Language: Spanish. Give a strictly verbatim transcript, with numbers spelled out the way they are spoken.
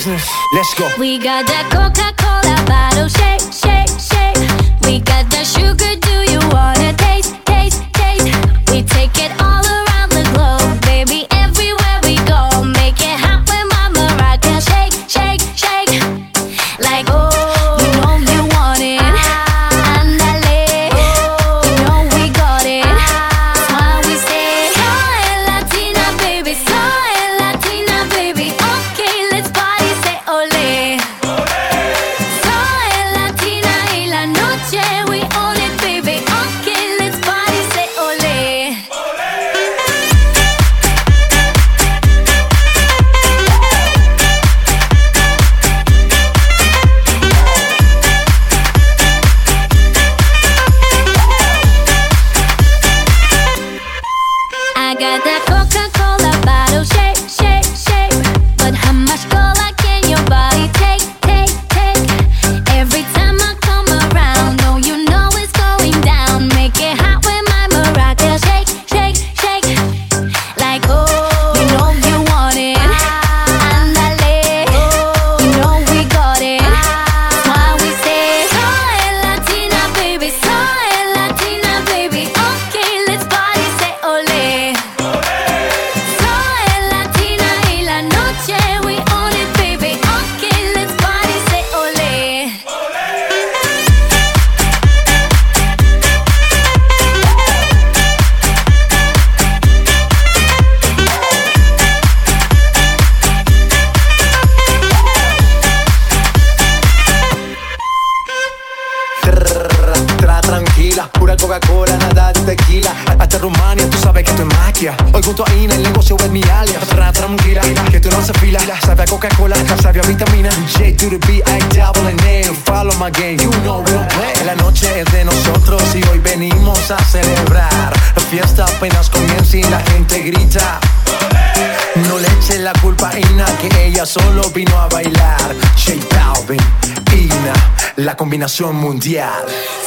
business. Let's go. We got that Coca-Cola bottle, shake, shake, shake. We got that sugar, do you wanna taste, taste, taste? We take it all around the globe, baby, everywhere we go. Make it hot with Mama Rockin', shake, shake, shake. Like, oh, you know you want it. Andale, you know we got it. That's why we say, soy Latina, baby, soy Latina, baby. Okay, let's party, say ole. Soy Latina y la noche, we own it, baby. Okay, let's party, say ole. I got that Coca-Cola bottle, shake, shake, shake. But how much cola can your body take, take, take? Every time I come around, oh, you know it's going down. Make it hot with my maraca, shake, shake, shake. Like, oh, you know you want it. Andale, you know we got it. That's why we say, soy Latina, baby, soy Latina, baby. Okay, let's party, say ole. Soy Latina y la noche, we own it, baby. Okay, let's party, say ole. Tra tranquila, pura Coca-Cola, nada de tequila. Hasta Rumania, tú sabes que esto es magia. Hoy junto a Ina, el negocio es mi alias. Tra tranquila, que tú no se fila. Sabe a Coca-Cola, sabe a vitamina. J to the B, I double N A. Follow my game, you know we don't play. La noche es de nosotros y hoy venimos a celebrar. La fiesta apenas comienza y la gente grita. No le eche la culpa a Ina, que ella solo vino a bailar. J Balvin, Ina, la combinación mundial.